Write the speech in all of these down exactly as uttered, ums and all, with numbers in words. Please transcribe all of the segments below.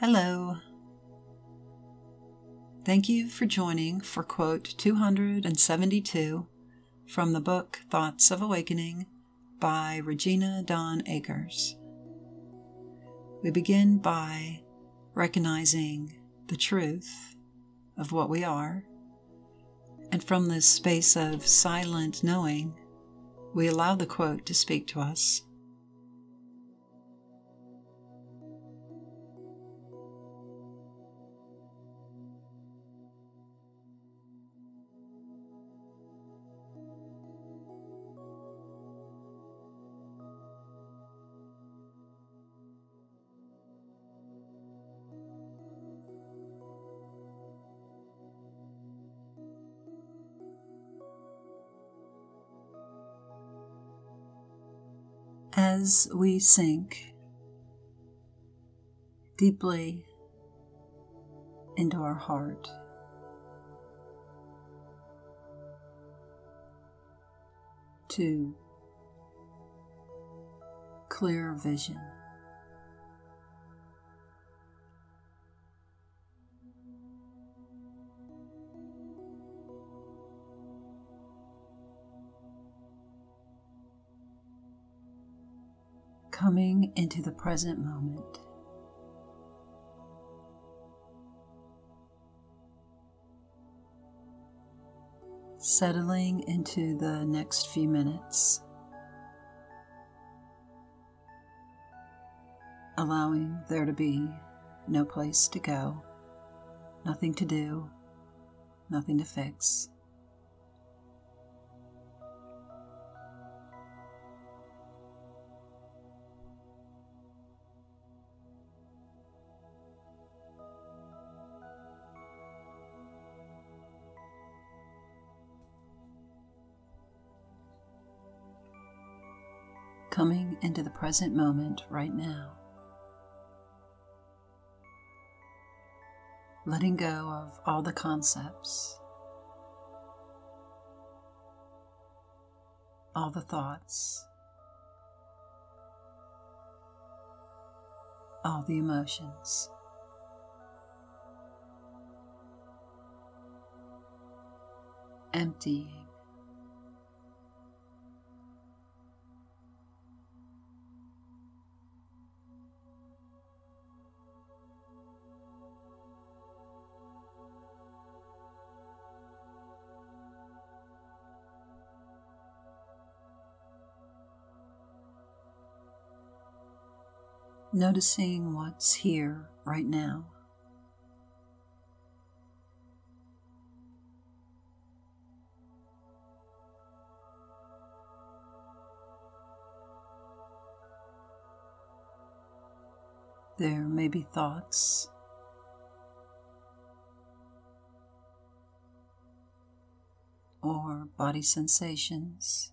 Hello. Thank you for joining for quote two hundred seventy-two from the book Thoughts of Awakening by Regina Dawn Akers. We begin by recognizing the truth of what we are, and from this space of silent knowing, we allow the quote to speak to us. As we sink deeply into our heart, to clear vision, coming into the present moment, settling into the next few minutes, allowing there to be no place to go, nothing to do, nothing to fix. Coming into the present moment right now. Letting go of all the concepts, all the thoughts, all the emotions. Emptying. Noticing what's here right now. There may be thoughts, or body sensations,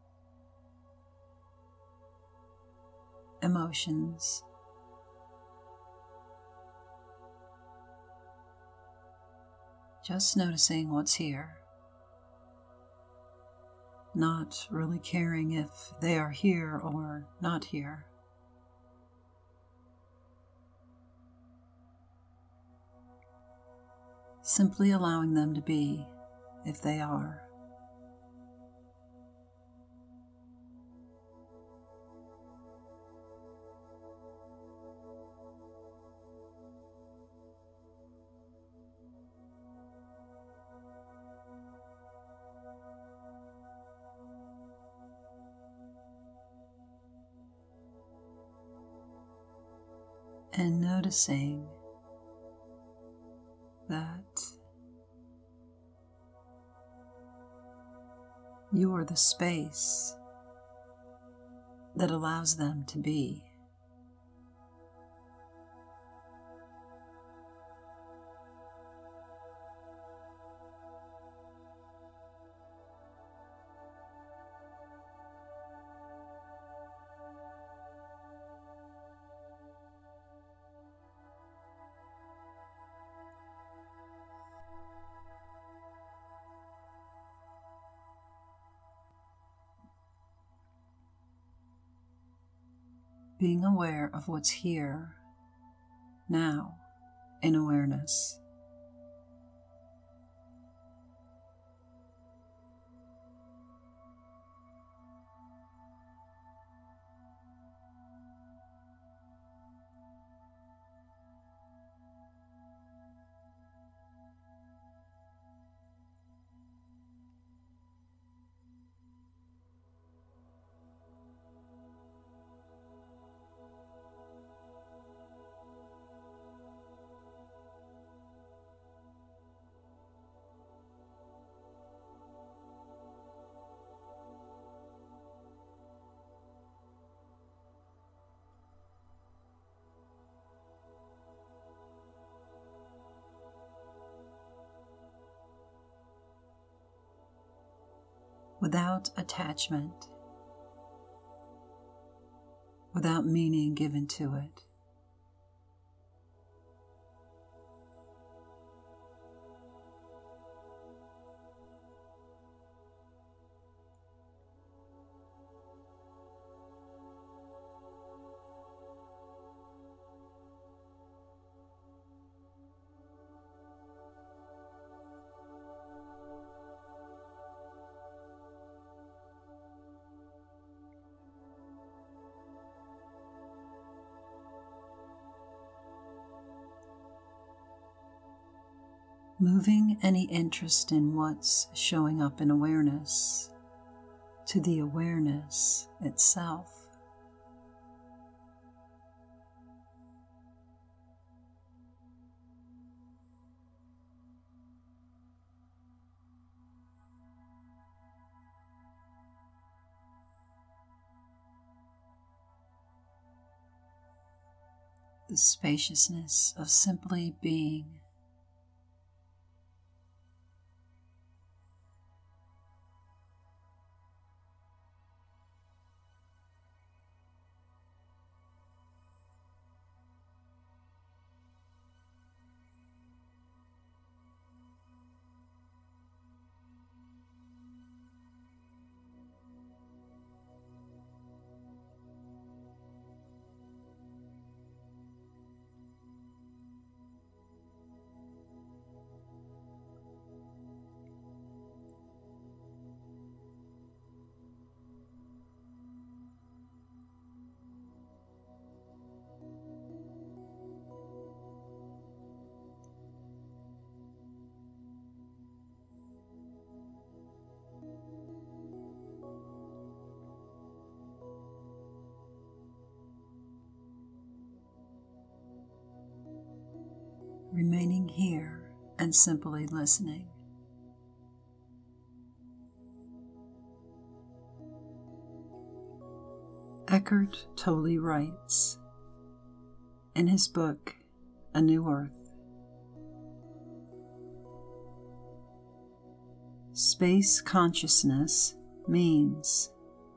emotions, just noticing what's here, not really caring if they are here or not here. Simply allowing them to be if they are. And noticing that you are the space that allows them to be. being aware of what's here now in awareness. Without attachment, without meaning given to it. Moving any interest in what's showing up in awareness to the awareness itself. The spaciousness of simply being. Remaining here and simply listening. Eckhart Tolle writes in his book, A New Earth, space consciousness means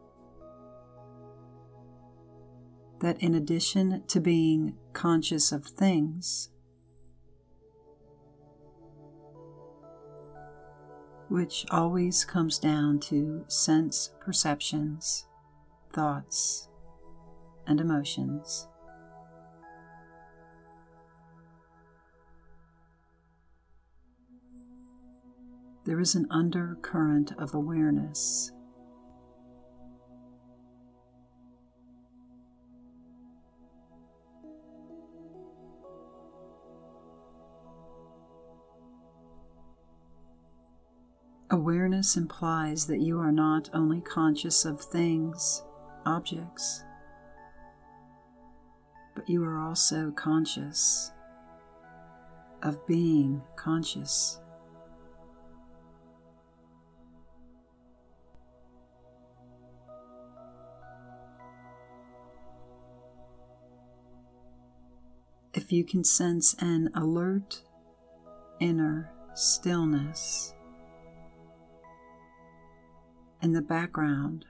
that in addition to being conscious of things, which always comes down to sense perceptions, thoughts, and emotions, there is an undercurrent of awareness. Awareness implies that you are not only conscious of things, objects, but you are also conscious of being conscious. If you can sense an alert inner stillness in the background,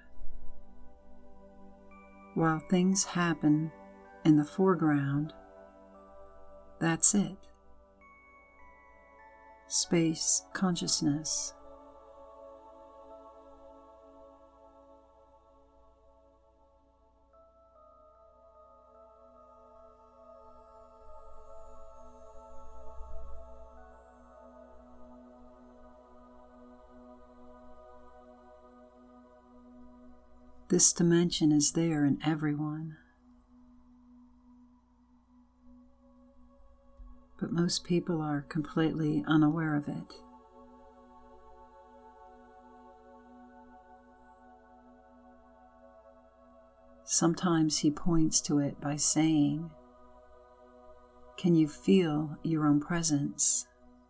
while things happen in the foreground, that's it. Space consciousness. This dimension is there in everyone, but most people are completely unaware of it. Sometimes he points to it by saying, "Can you feel your own presence?"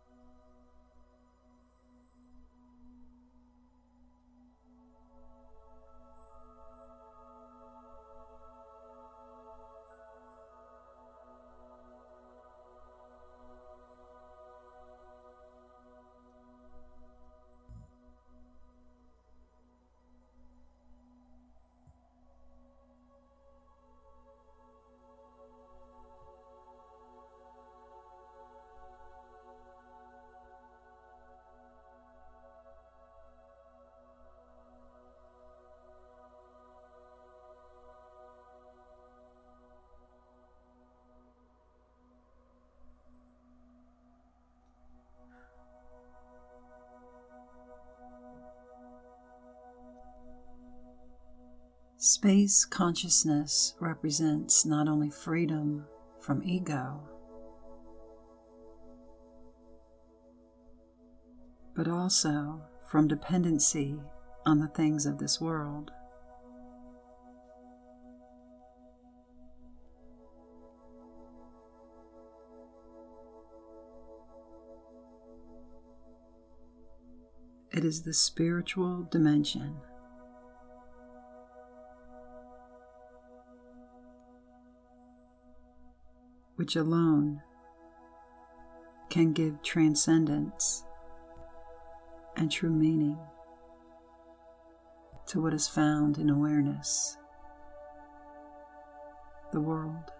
Space consciousness represents not only freedom from ego, but also from dependency on the things of this world. It is the spiritual dimension, which alone can give transcendence and true meaning to what is found in awareness, the world.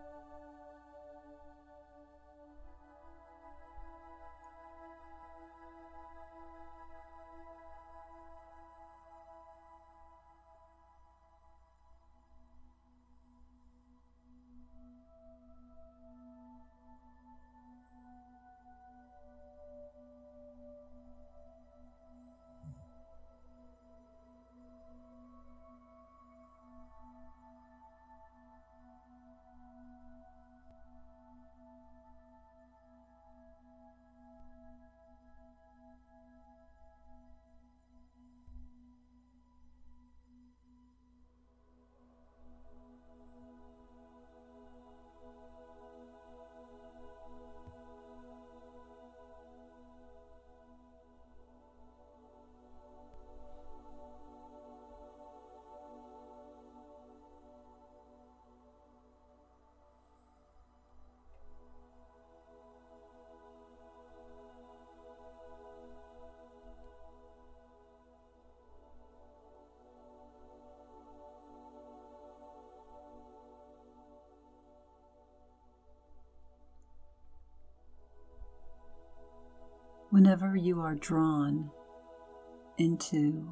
Whenever you are drawn into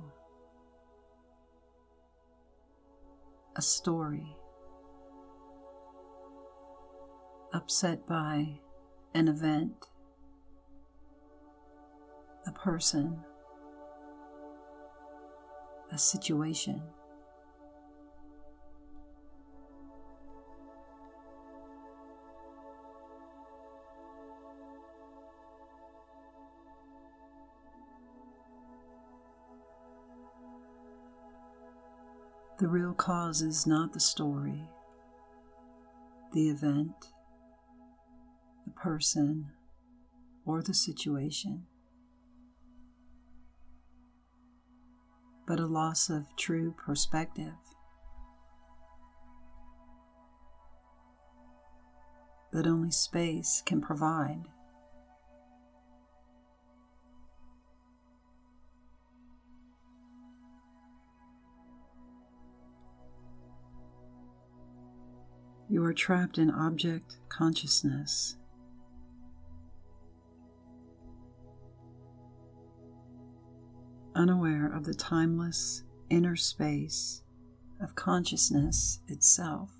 a story, upset by an event, a person, a situation, the real cause is not the story, the event, the person, or the situation, but a loss of true perspective that only space can provide. You are trapped in object consciousness. Unaware of the timeless inner space of consciousness itself.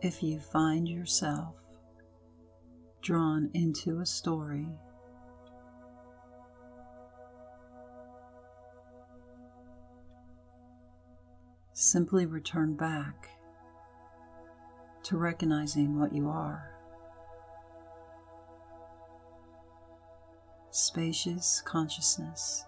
If you find yourself drawn into a story, simply return back to recognizing what you are. Spacious consciousness.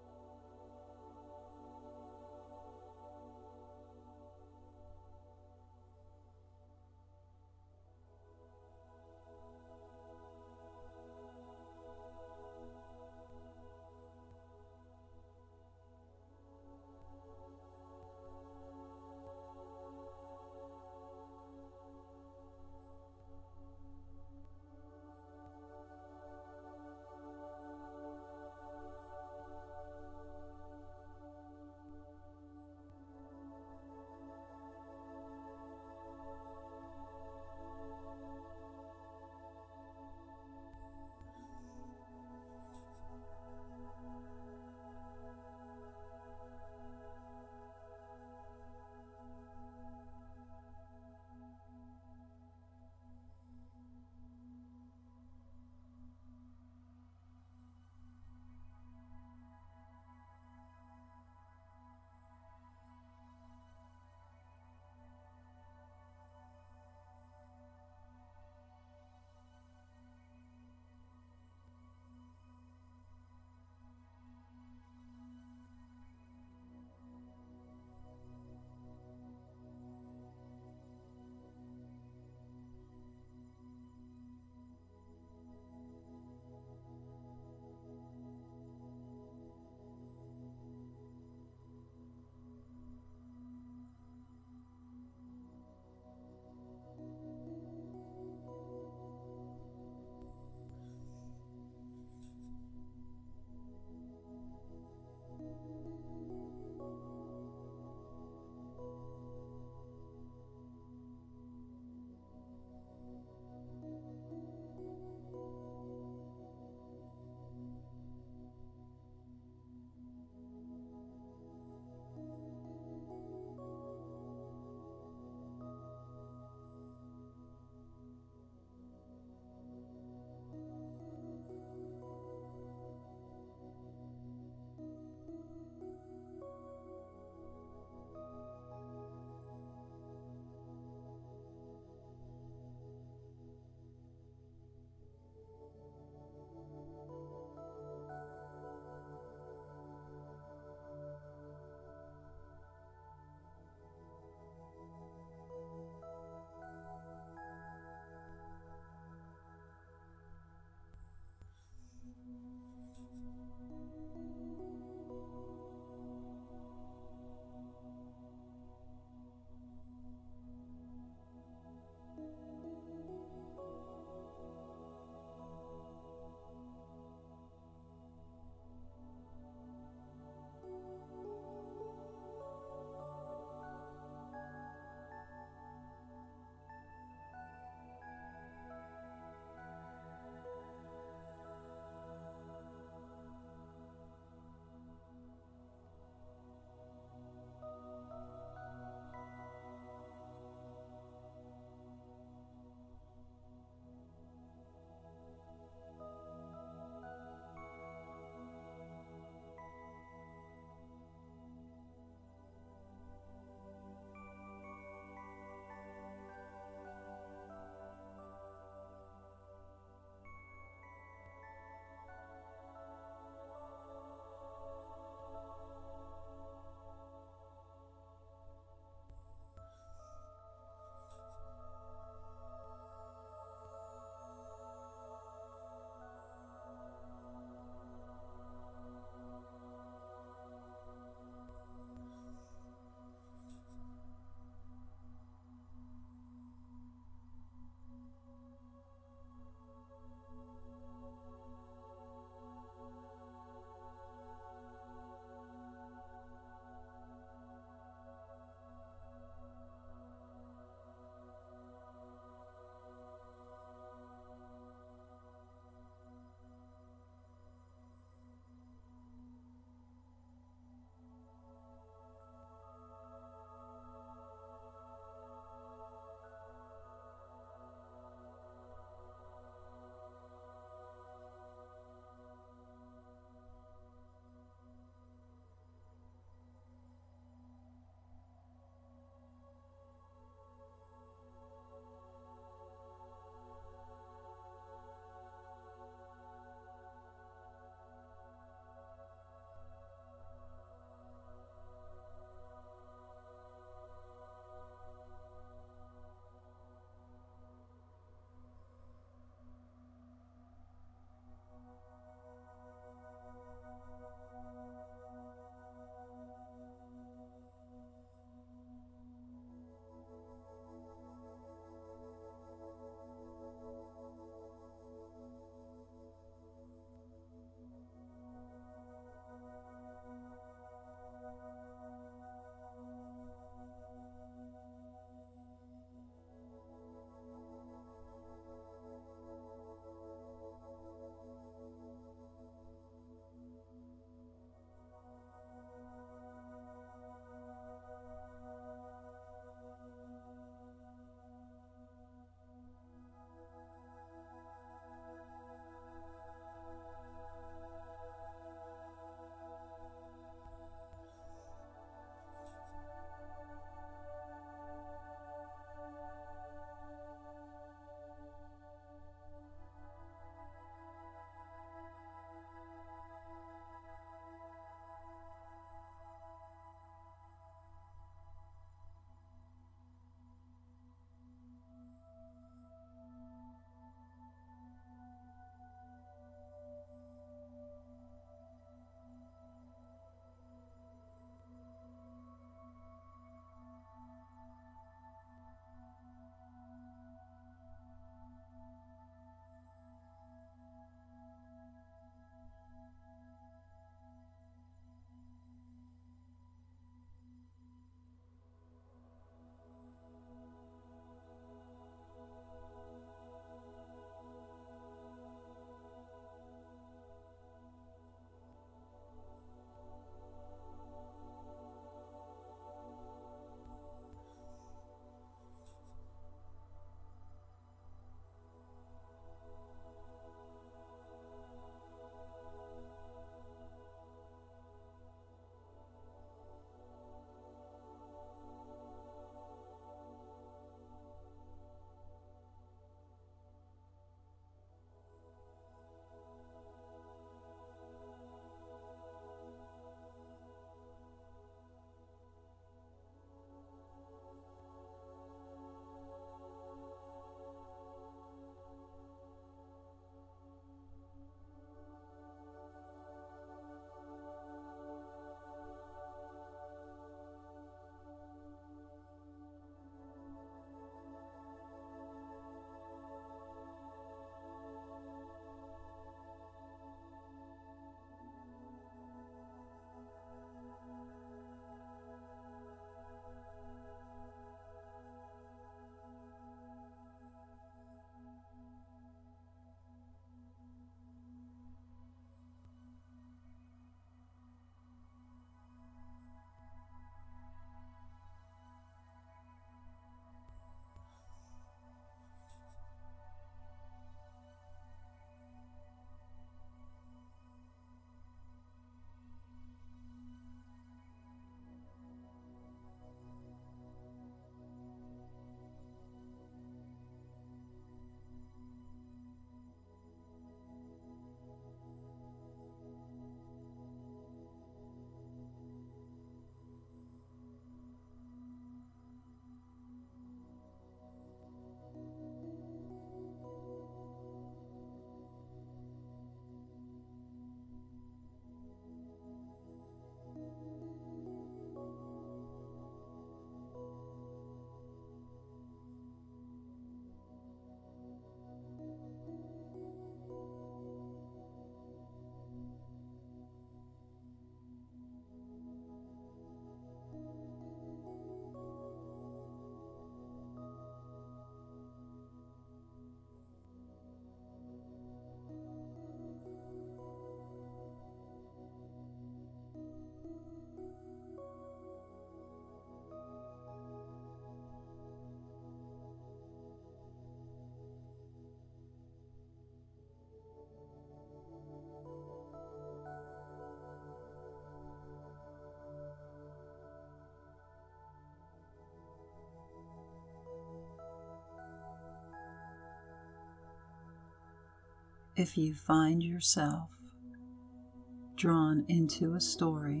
If you find yourself drawn into a story,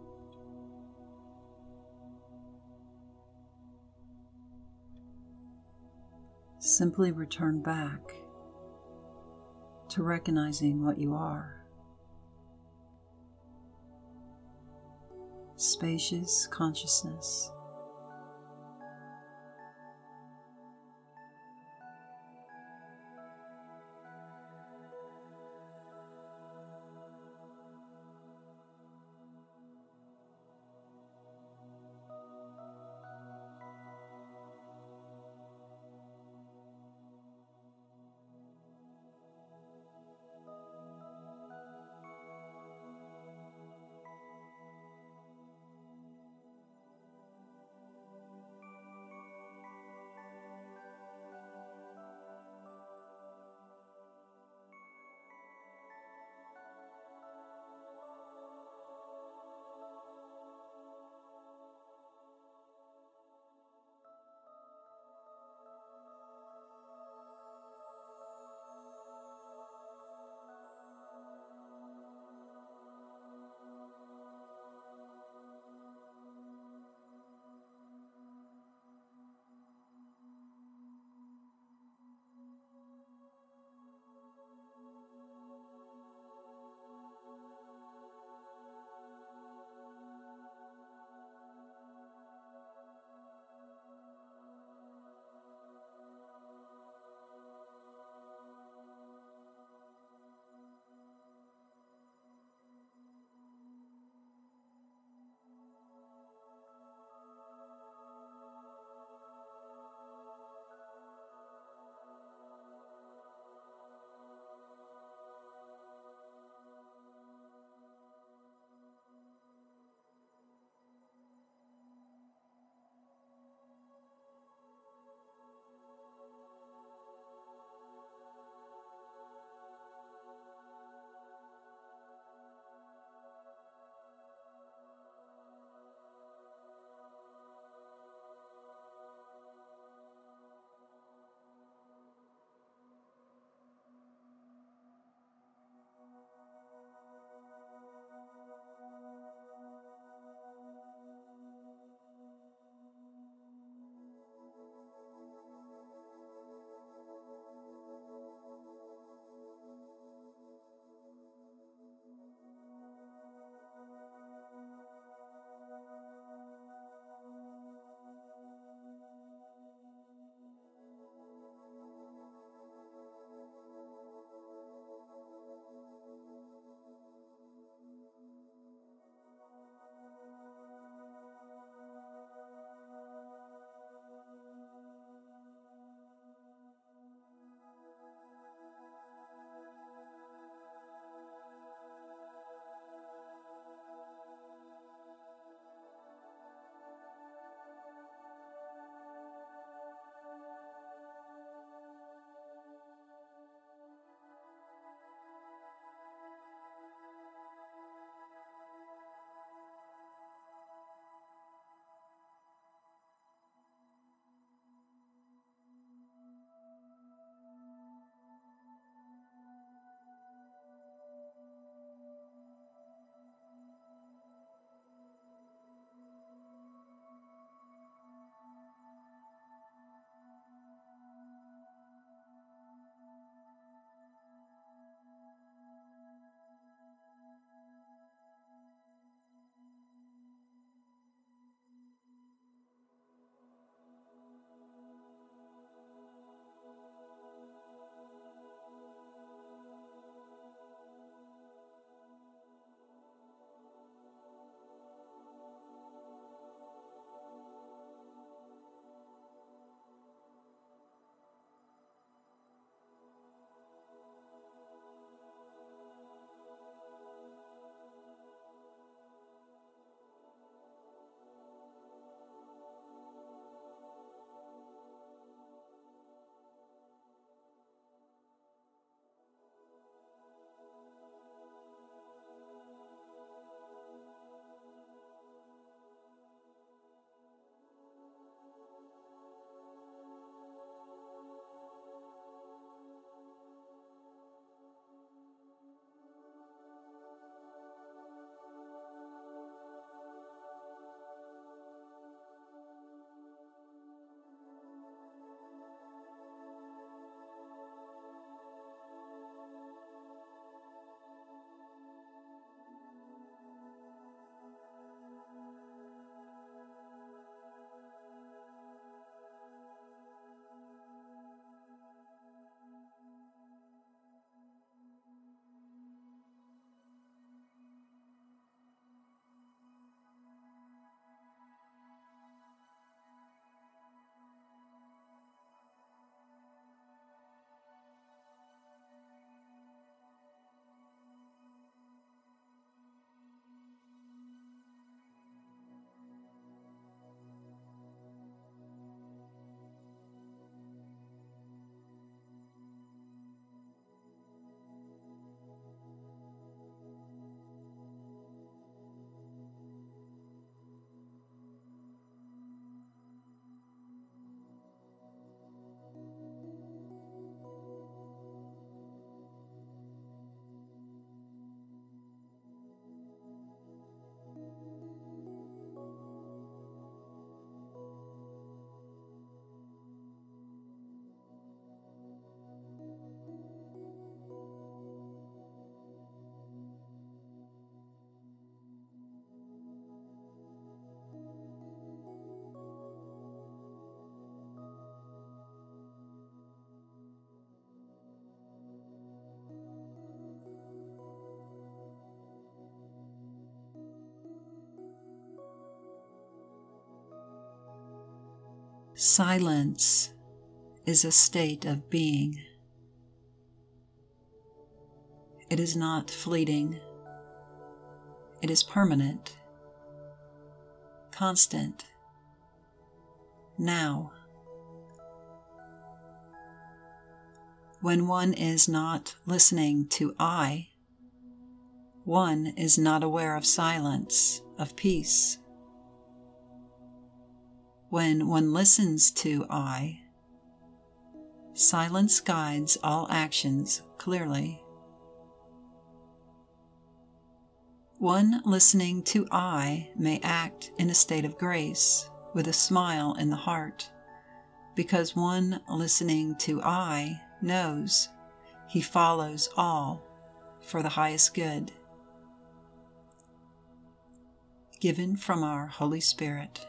simply return back to recognizing what you are. Spacious consciousness. Silence is a state of being. It is not fleeting. It is permanent, constant, now. When one is not listening to I, one is not aware of silence, of peace. When one listens to I, silence guides all actions clearly. One listening to I may act in a state of grace, with a smile in the heart, because one listening to I knows he follows all for the highest good. Given from our Holy Spirit.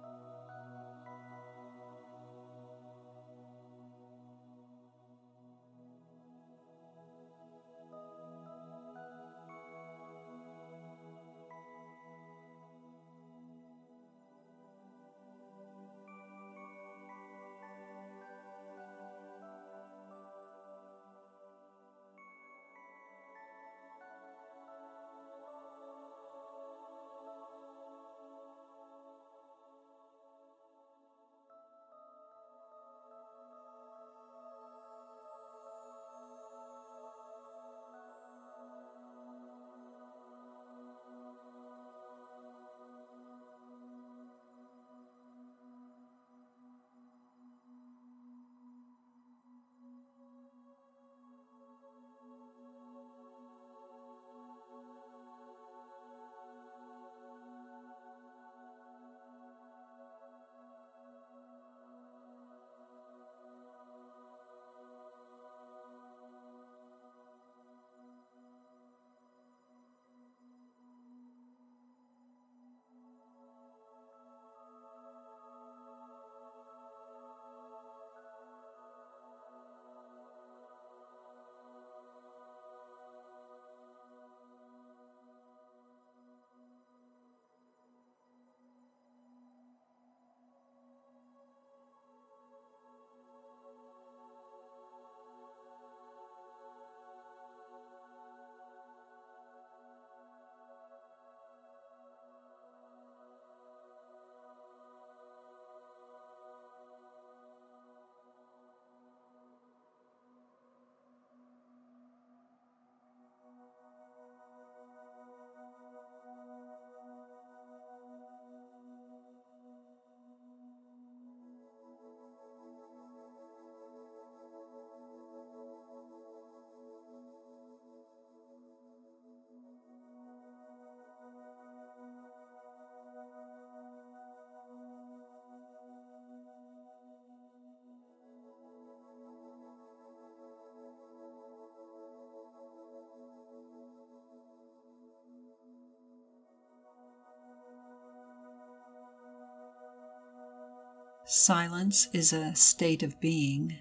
Silence is a state of being.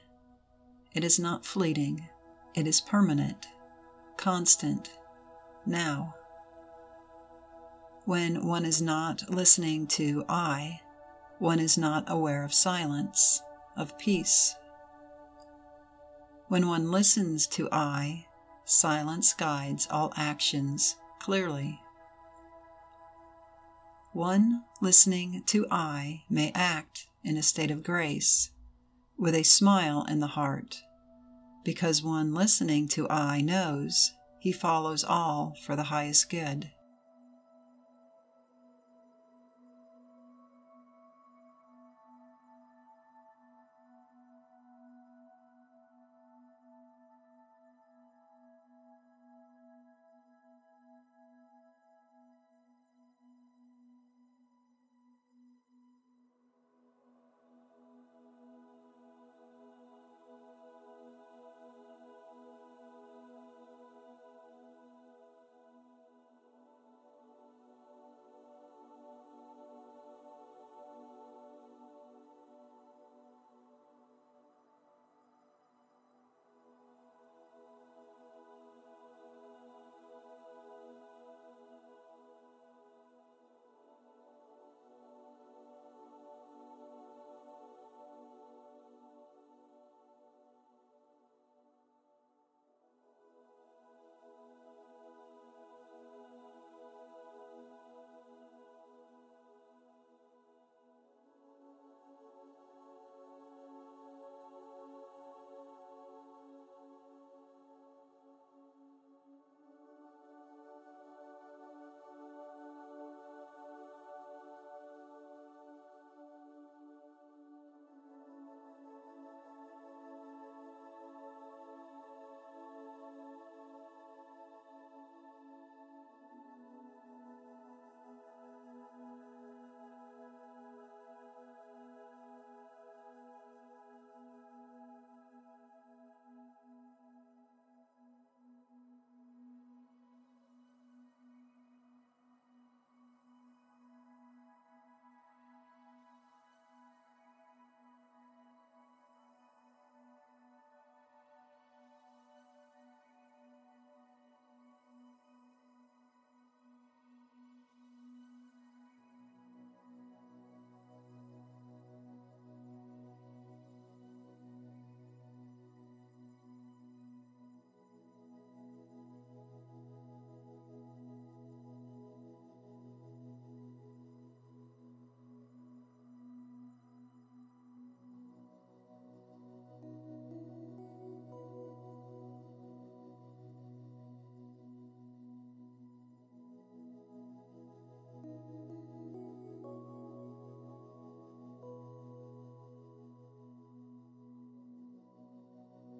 It is not fleeting. It is permanent, constant, now. When one is not listening to I, one is not aware of silence, of peace. When one listens to I, silence guides all actions clearly. One listening to I may act in a state of grace, with a smile in the heart, because one listening to I knows he follows all for the highest good.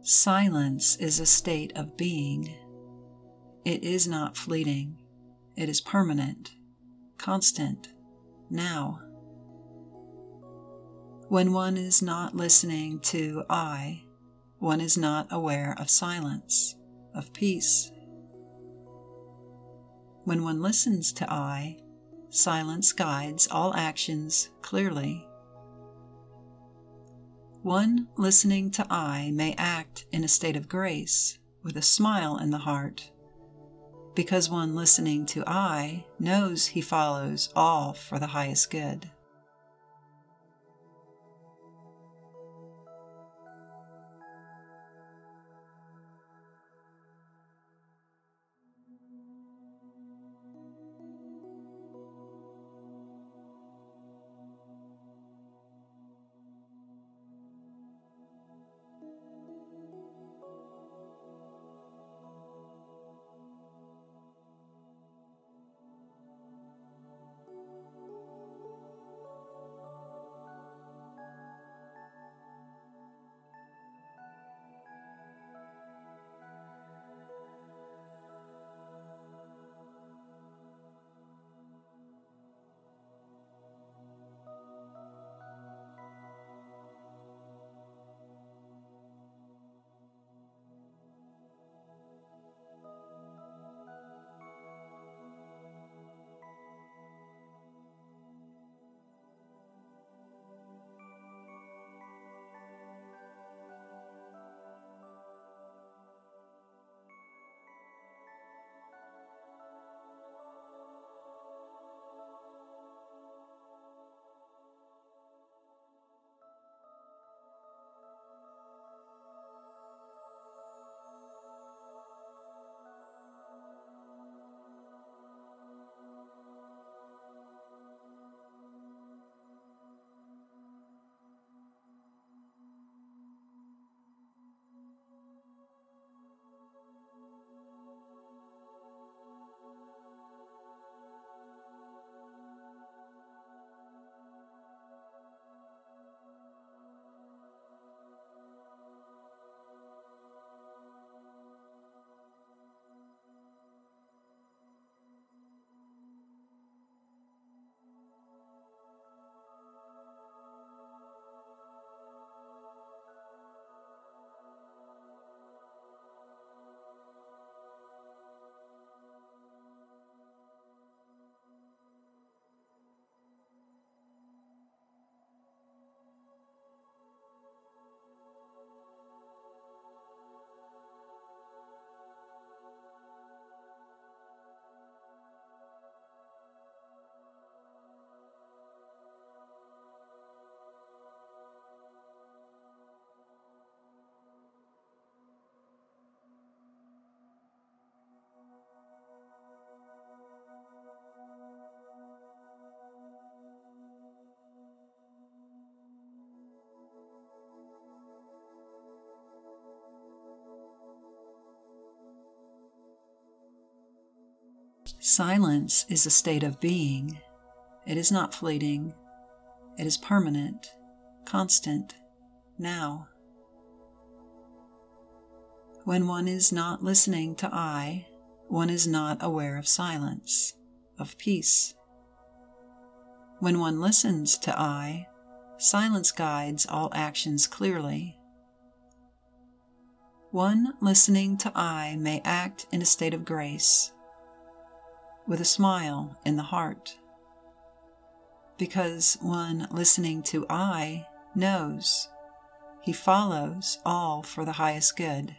Silence is a state of being. It is not fleeting. It is permanent, constant, now. When one is not listening to I, one is not aware of silence, of peace. When one listens to I, silence guides all actions clearly. One listening to I may act in a state of grace, with a smile in the heart, because one listening to I knows he follows all for the highest good. Silence is a state of being. It is not fleeting. It is permanent, constant, now. When one is not listening to I, one is not aware of silence, of peace. When one listens to I, silence guides all actions clearly. One listening to I may act in a state of grace, with a smile in the heart, because one listening to I knows he follows all for the highest good.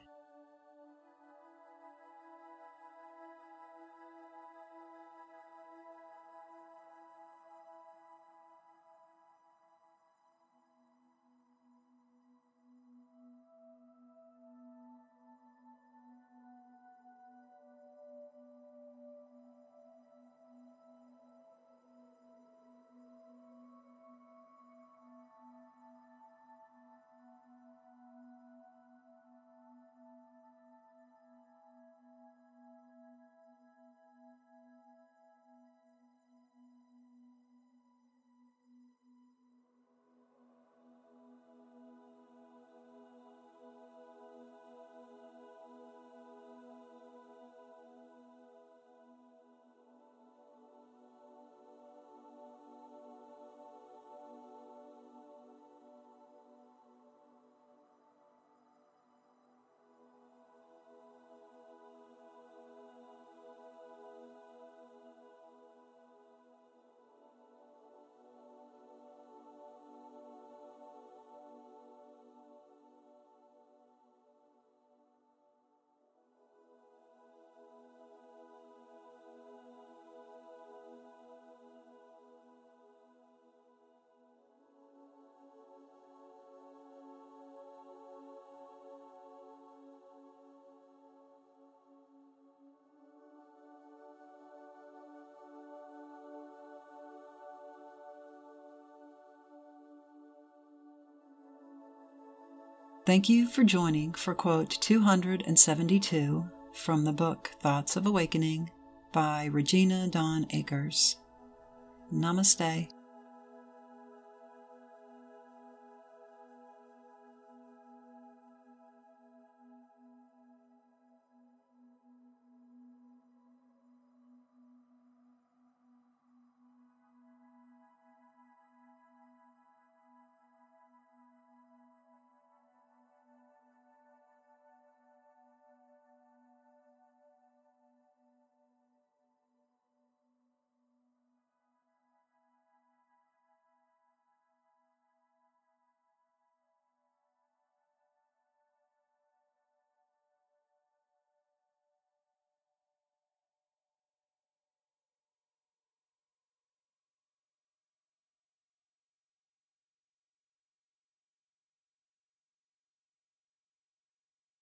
Thank you for joining for quote two hundred seventy-two from the book Thoughts of Awakening by Regina Dawn Akers. Namaste.